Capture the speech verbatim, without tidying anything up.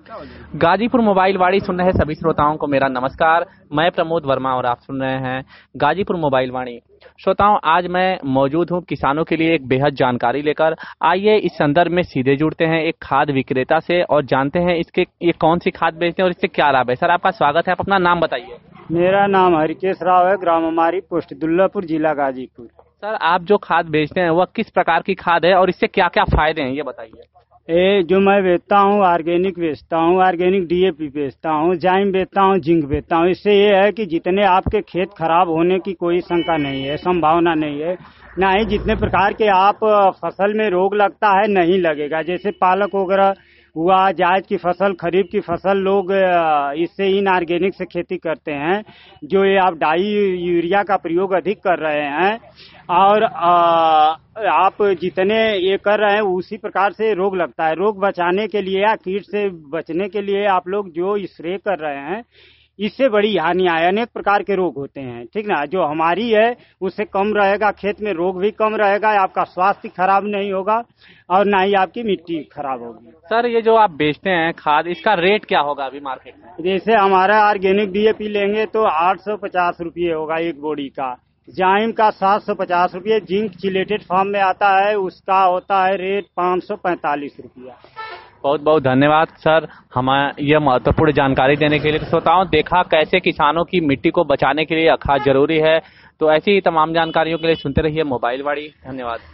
Ghazipur mobile वाणी सुन रहे सभी श्रोताओं को मेरा नमस्कार। मैं प्रमोद वर्मा और आप सुन रहे हैं गाजीपुर मोबाइल वाणी। श्रोताओं, आज मैं मौजूद हूं किसानों के लिए एक बेहद जानकारी लेकर। आइए इस संदर्भ में सीधे जुड़ते हैं एक खाद विक्रेता से और जानते हैं इसके ये कौन सी खाद बेचते हैं और इससे क्या लाभ है। सर, आपका स्वागत है। आप अपना नाम बताइए। मेरा नाम हरिकेश राव है, ग्राम हमारी, पोस्ट दुल्लापुर, जिला गाजीपुर। सर, आप जो खाद बेचते हैं वह किस प्रकार की खाद है और इससे क्या क्या फायदे हैं, ये बताइए। ए, जो मैं बेचता हूँ ऑर्गेनिक बेचता हूँ, ऑर्गेनिक डीएपी बेचता हूँ, जाइम बेचता हूँ, जिंक बेचता हूँ। इससे ये है कि जितने आपके खेत खराब होने की कोई शंका नहीं है, संभावना नहीं है, ना ही जितने प्रकार के आप फसल में रोग लगता है नहीं लगेगा। जैसे पालक वगैरह हुआ, जायद की फसल, खरीफ की फसल, लोग इससे इन ऑर्गेनिक से खेती करते हैं। जो ये आप डाई यूरिया का प्रयोग अधिक कर रहे हैं और आ, आप जितने ये कर रहे हैं उसी प्रकार से रोग लगता है। रोग बचाने के लिए या कीट से बचने के लिए आप लोग जो स्प्रे कर रहे हैं इससे बड़ी हानि है। अनेक प्रकार के रोग होते हैं, ठीक ना। जो हमारी है उससे कम रहेगा, खेत में रोग भी कम रहेगा, आपका स्वास्थ्य खराब नहीं होगा और ना ही आपकी मिट्टी खराब होगी। सर, ये जो आप बेचते हैं खाद, इसका रेट क्या होगा अभी मार्केट में? जैसे हमारा ऑर्गेनिक डीएपी लेंगे तो आठ सौ पचास रूपये होगा एक बोरी का, जाइम का सात सौ पचास रूपये, जिंक चिलेटेड फॉर्म में आता है उसका होता है रेट पाँच सौ पैंतालीस रूपया। बहुत बहुत धन्यवाद सर, हमें यह महत्वपूर्ण जानकारी देने के लिए। तो श्रोताओं, देखा कैसे किसानों की मिट्टी को बचाने के लिए खाद जरूरी है। तो ऐसी ही तमाम जानकारियों के लिए सुनते रहिए मोबाइल वाणी। धन्यवाद।